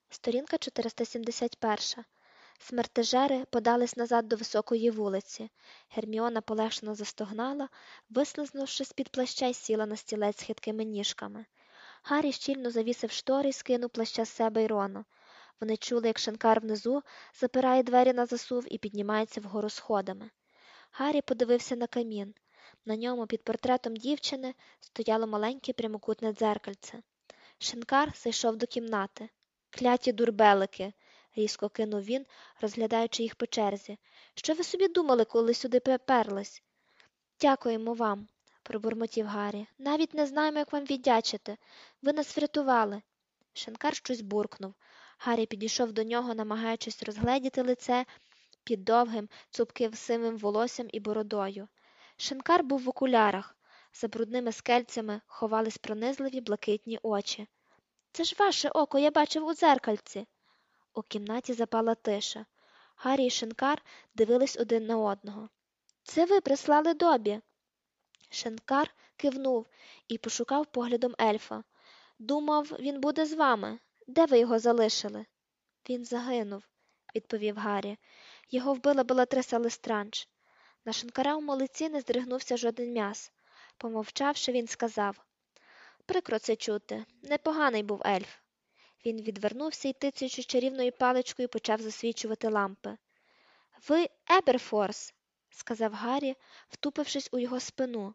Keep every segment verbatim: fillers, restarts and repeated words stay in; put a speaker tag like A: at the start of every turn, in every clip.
A: Сторінка чотириста сімдесят один. Смертежери подались назад до високої вулиці. Герміона полегшено застогнала, вислизнувши з-під плаща й сіла на стілець з хиткими ніжками. Гаррі щільно завісив штори й скинув плаща з себе й Рона. Вони чули, як Шинкар внизу запирає двері на засув і піднімається вгору сходами. Гаррі подивився на камін. На ньому під портретом дівчини стояло маленьке прямокутне дзеркальце. Шинкар зайшов до кімнати. «Кляті дурбелики!» – різко кинув він, розглядаючи їх по черзі. «Що ви собі думали, коли сюди приперлись?» «Дякуємо вам», – пробурмотів Гаррі. «Навіть не знаємо, як вам віддячити. Ви нас врятували». Шинкар щось буркнув. Гаррі підійшов до нього, намагаючись розгледіти лице під довгим, цупким сивим волоссям і бородою. Шинкар був в окулярах. За брудними скельцями ховались пронизливі блакитні очі. «Це ж ваше око, я бачив у дзеркальці!» У кімнаті запала тиша. Гаррі і Шинкар дивились один на одного. «Це ви прислали Добі!» Шинкар кивнув і пошукав поглядом ельфа. «Думав, він буде з вами. Де ви його залишили?» «Він загинув», – відповів Гаррі. «Його вбила Белатриса Лестранж». На Шинкаровому лиці не здригнувся жоден м'яз. Помовчавши, він сказав: «Прикро це чути. Непоганий був ельф». Він відвернувся і, тицяючи чарівною паличкою, почав засвічувати лампи. «Ви Еберфорс», – сказав Гаррі, втупившись у його спину.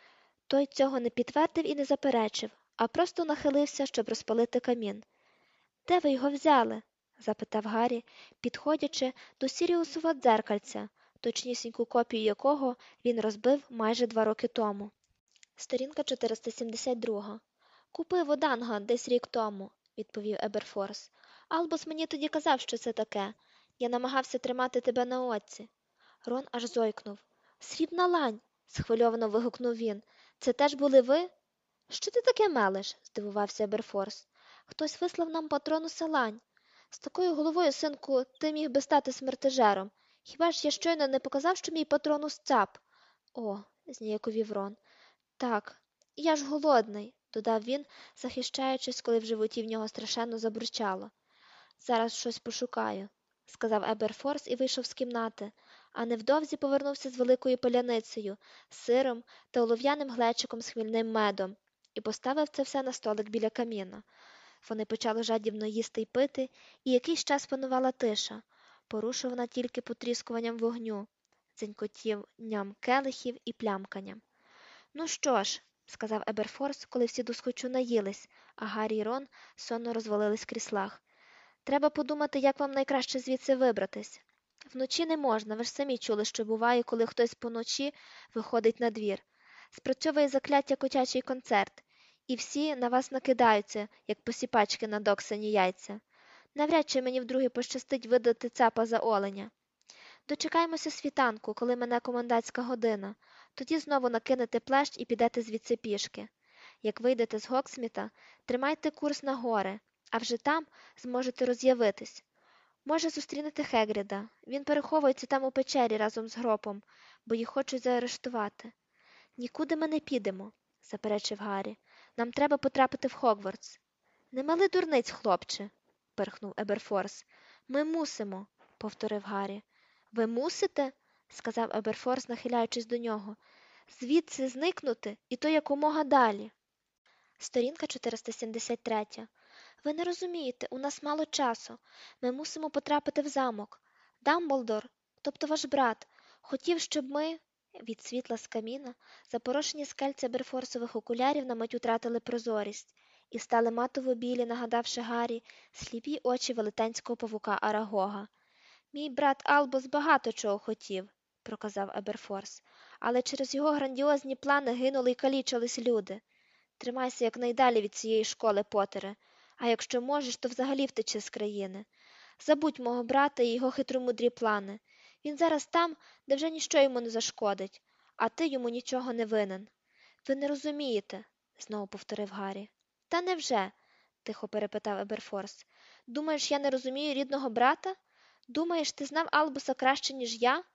A: Той цього не підтвердив і не заперечив, а просто нахилився, щоб розпалити камін. «Де ви його взяли?» – запитав Гаррі, підходячи до Сіріусова дзеркальця, точнісіньку копію якого він розбив майже два роки тому. Сторінка чотириста сімдесят два. «Купив у Данга десь рік тому», – відповів Еберфорс. «Албус мені тоді казав, що це таке. Я намагався тримати тебе на оці». Рон аж зойкнув. «Срібна лань!» – схвильовано вигукнув він. «Це теж були ви?» «Що ти таке мелеш?» – здивувався Еберфорс. «Хтось вислав нам патронуса лань. З такою головою, синку, ти міг би стати смертежером. Хіба ж я щойно не показав, що мій патронус цап?» «О!» – зніяковів Рон. «Так, я ж голодний», – додав він, захищаючись, коли в животі в нього страшенно забурчало. «Зараз щось пошукаю», – сказав Еберфорс і вийшов з кімнати, а невдовзі повернувся з великою паляницею, сиром та олов'яним глечиком з хмільним медом і поставив це все на столик біля каміна. Вони почали жадібно їсти й пити, і якийсь час панувала тиша, порушувана тільки потріскуванням вогню, дзенькотінням келихів і плямканням. «Ну що ж», – сказав Еберфорс, коли всі досхочу наїлись, а Гаррі й Рон сонно розвалились в кріслах. «Треба подумати, як вам найкраще звідси вибратись. Вночі не можна, ви ж самі чули, що буває, коли хтось поночі виходить на двір. Спрацьовує закляття котячий концерт, і всі на вас накидаються, як посіпачки на доксані яйця. Навряд чи мені вдруге пощастить видати цапа за оленя. Дочекаємося світанку, коли мене комендантська година. Тоді знову накинете плащ і підете звідси пішки. Як вийдете з Гоксміта, тримайте курс на гори, а вже там зможете роз'явитись. Може, зустрінете Хегріда. Він переховується там у печері разом з Гропом, бо їх хочуть заарештувати». «Нікуди ми не підемо», – заперечив Гаррі. «Нам треба потрапити в Хогвартс». «Не мали дурниць, хлопче», – пирхнув Еберфорс. «Ми мусимо», – повторив Гаррі. «Ви мусите?» – сказав Еберфорс, нахиляючись до нього. «Звідси зникнути, і то якомога далі». Сторінка чотириста сімдесят три. «Ви не розумієте, у нас мало часу. Ми мусимо потрапити в замок. Дамблдор, тобто ваш брат, хотів, щоб ми...» Від світла з каміна запорошені скельця Еберфорсових окулярів на мить утратили прозорість і стали матово-білі, нагадавши Гаррі сліпі очі велетенського павука Арагога. «Мій брат Албус багато чого хотів», – проказав Еберфорс, «але через його грандіозні плани гинули й калічились люди. Тримайся якнайдалі від цієї школи, Потере, а якщо можеш, то взагалі втечи з країни. Забудь мого брата і його хитромудрі плани. Він зараз там, де вже ніщо йому не зашкодить, а ти йому нічого не винен». «Ви не розумієте», – знову повторив Гаррі. «Та невже?» – тихо перепитав Еберфорс. «Думаєш, я не розумію рідного брата? Думаєш, ти знав Албуса краще, ніж я?»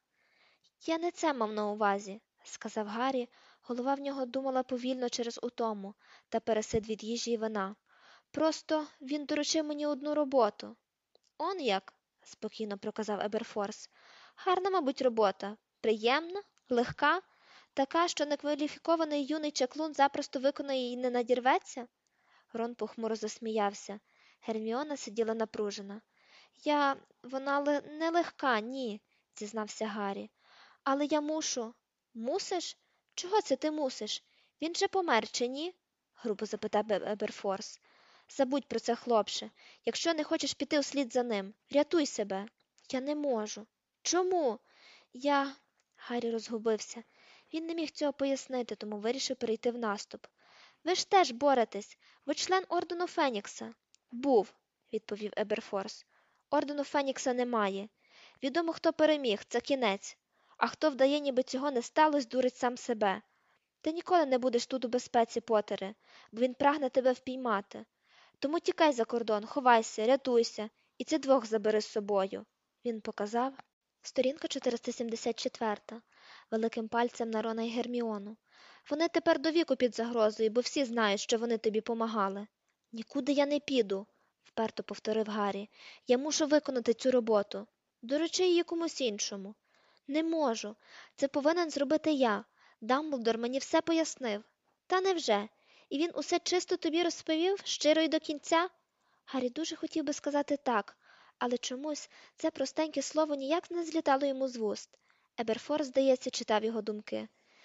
A: «Я не це мав на увазі», – сказав Гаррі. Голова в нього думала повільно через утому та пересид від їжі й вина. Просто він доручив мені одну роботу. Он як? Спокійно проказав Еберфорс. Гарна, мабуть, робота. Приємна, легка, така, що некваліфікований юний чаклун запросто виконає і не надірветься? Рон похмуро засміявся. Герміона сиділа напружена. Я... вона ли... не легка, ні, зізнався Гаррі. Але я мушу. Мусиш? Чого це ти мусиш? Він же помер, чи ні? грубо запитав Еберфорс. Забудь про це, хлопче. Якщо не хочеш піти услід за ним, рятуй себе. Я не можу. Чому? Я... Гаррі розгубився. Він не міг цього пояснити, тому вирішив перейти в наступ. Ви ж теж боретесь. Ви член Ордену Фенікса. Був, відповів Еберфорс. Ордену Фенікса немає. Відомо, хто переміг, це кінець. А хто вдає, ніби цього не сталося, дурить сам себе. Ти ніколи не будеш тут у безпеці, Потере, бо він прагне тебе впіймати. Тому тікай за кордон, ховайся, рятуйся, і ці двох забери з собою. Він показав. Сторінка чотириста сімдесят чотири. Великим пальцем на Рона й Герміону. Вони тепер до віку під загрозою, бо всі знають, що вони тобі помагали. Нікуди я не піду, вперто повторив Гаррі. Я мушу виконати цю роботу. Доручи її комусь іншому. Не можу. Це повинен зробити я. Дамблдор мені все пояснив. Та невже? І він усе чисто тобі розповів, щиро й до кінця? Гаррі дуже хотів би сказати так, але чомусь це простеньке слово ніяк не злітало йому з вуст. Еберфорс, здається, читав його думки.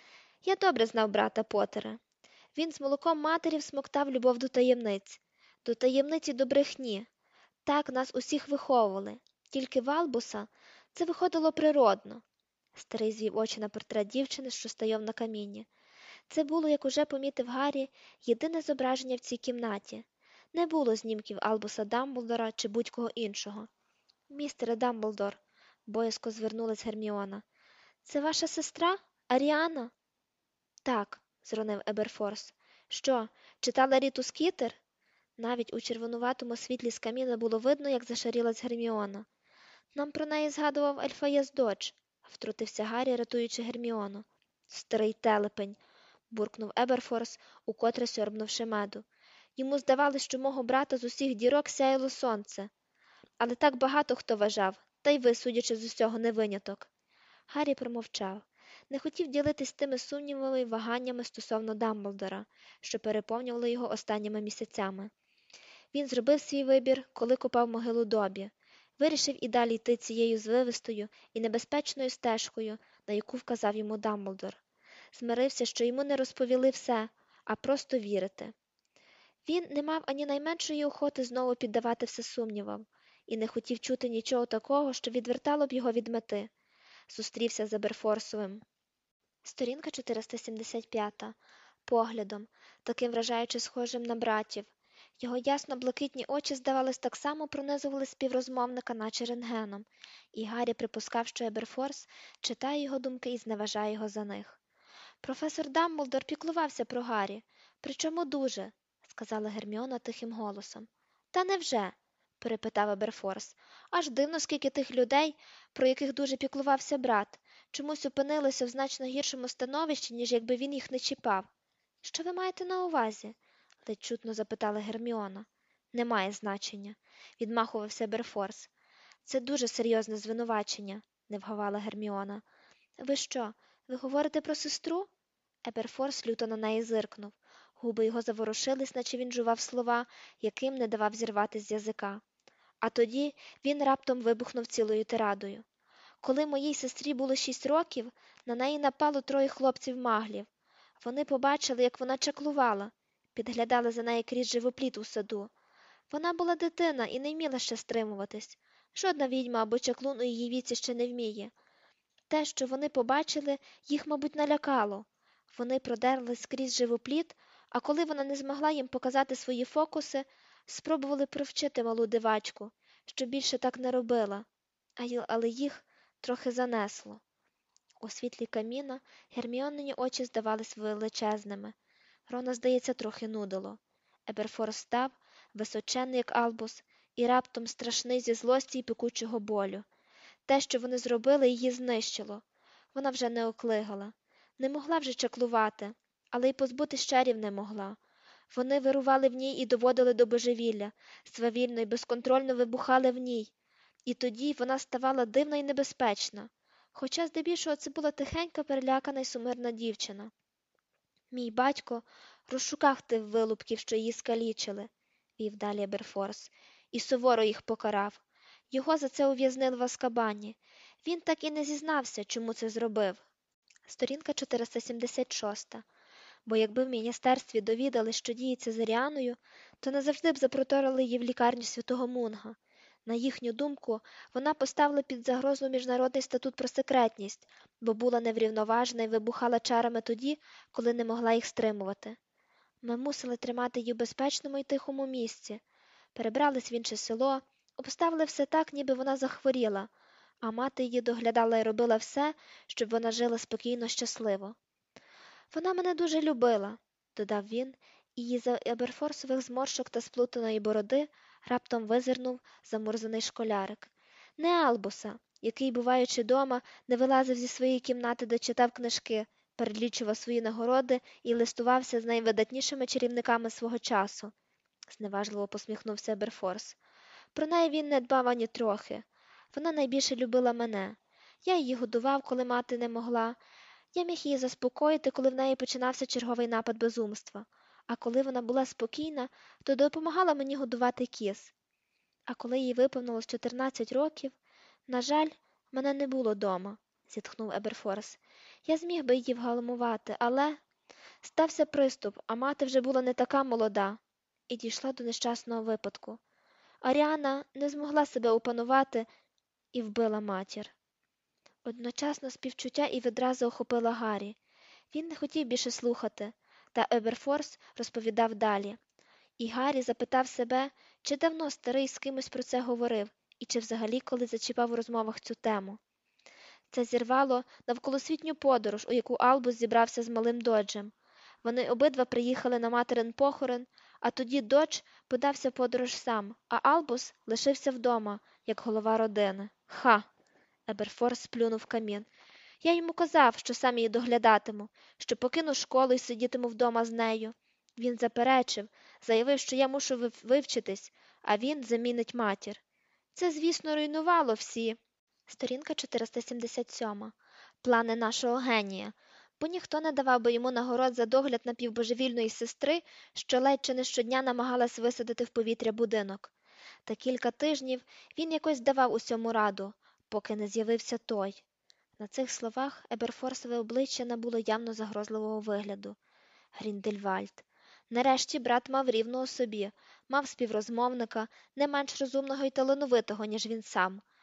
A: Я добре знав брата Поттера. Він з молоком матері всмоктав любов до таємниць, до таємниці до брехні. Так нас усіх виховували. Тільки в Албуса це виходило природно. Старий звів очі на портрет дівчини, що стояв на камінні. Це було, як уже помітив Гаррі, єдине зображення в цій кімнаті. Не було знімків Албуса Дамблдора чи будь-кого іншого. Містере Дамблдор, боязко звернулась Герміона. Це ваша сестра? Аріана? Так, зронив Еберфорс. Що, читала Ріту Скітер? Навіть у червонуватому світлі з каміна було видно, як зашарілась Герміона. Нам про неї згадував Ельфаєс Додж, втрутився Гаррі, рятуючи Герміону. Старий телепень, буркнув Еберфорс, укотре сьорбнувши меду. Йому здавалось, що мого брата з усіх дірок сяяло сонце. Але так багато хто вважав, та й ви, судячи з усього, не виняток. Гаррі промовчав. Не хотів ділитись тими сумнівами й ваганнями стосовно Дамблдора, що переповнювали його останніми місяцями. Він зробив свій вибір, коли копав могилу Добі. Вирішив і далі йти цією звивистою і небезпечною стежкою, на яку вказав йому Дамблдор. Змирився, що йому не розповіли все, а просто вірити. Він не мав ані найменшої охоти знову піддавати все сумнівам, і не хотів чути нічого такого, що відвертало б його від мети. Зустрівся з Еберфорсовим. Сторінка чотириста сімдесят п'ять. Поглядом, таким вражаючи схожим на братів. Його ясно-блакитні очі, здавалось, так само пронизували співрозмовника, наче рентгеном, і Гаррі припускав, що Еберфорс читає його думки і зневажає його за них. Професор Дамблдор піклувався про Гаррі, причому дуже, сказала Герміона тихим голосом. Та невже? перепитав Еберфорс. Аж дивно, скільки тих людей, про яких дуже піклувався брат, чомусь опинилися в значно гіршому становищі, ніж якби він їх не чіпав. Що ви маєте на увазі? ледь чутно запитала Герміона. Немає значення, відмахувався Еберфорс. Це дуже серйозне звинувачення, не вгавала Герміона. Ви що, ви говорите про сестру? Еберфорс люто на неї зиркнув. Губи його заворушились, наче він жував слова, яким не давав зірватись з язика. А тоді він раптом вибухнув цілою тирадою. Коли моїй сестрі було шість років, на неї напало троє хлопців-маглів. Вони побачили, як вона чаклувала, підглядали за нею крізь живопліт у саду. Вона була дитина і не вміла ще стримуватись. Жодна відьма або чаклун у її віці ще не вміє. Те, що вони побачили, їх, мабуть, налякало. Вони продерлись крізь живопліт, а коли вона не змогла їм показати свої фокуси, спробували привчити малу дивачку, щоб більше так не робила, але їх трохи занесло. У світлі каміна Герміонині очі здавались величезними. Рона, здається, трохи нудило. Еберфорс став, височенний, як Албус, і раптом страшний зі злості й пекучого болю. Те, що вони зробили, її знищило. Вона вже не оклигала. Не могла вже чаклувати, але й позбутись чарів не могла. Вони вирували в ній і доводили до божевілля, свавільно й безконтрольно вибухали в ній. І тоді вона ставала дивна й небезпечна, хоча здебільшого це була тихенька, перелякана й сумирна дівчина. Мій батько розшукав тих вилупків, що її скалічили, вів далі Еберфорс, і суворо їх покарав. Його за це ув'язнили в Азкабані. Він так і не зізнався, чому це зробив. Сторінка чотириста сімдесят шість. Бо якби в міністерстві довідали, що діється з Аріаною, то назавжди б запроторили її в лікарню святого Мунга. На їхню думку, вона поставила під загрозу міжнародний статут про секретність, бо була неврівноважена і вибухала чарами тоді, коли не могла їх стримувати. Ми мусили тримати її в безпечному і тихому місці. Перебрались в інше село, обставили все так, ніби вона захворіла, а мати її доглядала і робила все, щоб вона жила спокійно, щасливо. Вона мене дуже любила, додав він, і із Еберфорсових зморшок та сплутаної бороди раптом визирнув замурзаний школярик. Не Албуса, який, буваючи дома, не вилазив зі своєї кімнати, де читав книжки, перелічував свої нагороди і листувався з найвидатнішими чарівниками свого часу, зневажливо посміхнувся Еберфорс. Про неї він не дбав ані трохи. Вона найбільше любила мене. Я її годував, коли мати не могла. Я міг її заспокоїти, коли в неї починався черговий напад безумства. А коли вона була спокійна, то допомагала мені годувати кіз. А коли їй виповнилось чотирнадцять років, на жаль, мене не було дома, зітхнув Еберфорс. Я зміг би її вгальмувати, але стався приступ, а мати вже була не така молода, і дійшла до нещасного випадку. Аріана не змогла себе опанувати і вбила матір. Одночасно співчуття і відразу охопила Гаррі. Він не хотів більше слухати, та Еберфорс розповідав далі. І Гаррі запитав себе, чи давно старий з кимось про це говорив, і чи взагалі коли зачіпав у розмовах цю тему. Це зірвало навколосвітню подорож, у яку Албус зібрався з малим Доджем. Вони обидва приїхали на материн похорон, а тоді Додж подався в подорож сам, а Албус лишився вдома, як голова родини. Ха! Еберфорс сплюнув в камін. Я йому казав, що сам її доглядатиму, що покину школу і сидітиму вдома з нею. Він заперечив, заявив, що я мушу вивчитись, а він замінить матір. Це, звісно, руйнувало всі. Сторінка чотириста сімдесят сім. Плани нашого генія. Бо ніхто не давав би йому нагород за догляд напівбожевільної сестри, що ледь чи не щодня намагалась висадити в повітря будинок. Та кілька тижнів він якось давав усьому раду, поки не з'явився той. На цих словах Еберфорсове обличчя набуло явно загрозливого вигляду. Гріндельвальд. Нарешті брат мав рівного собі, мав співрозмовника, не менш розумного і талановитого, ніж він сам,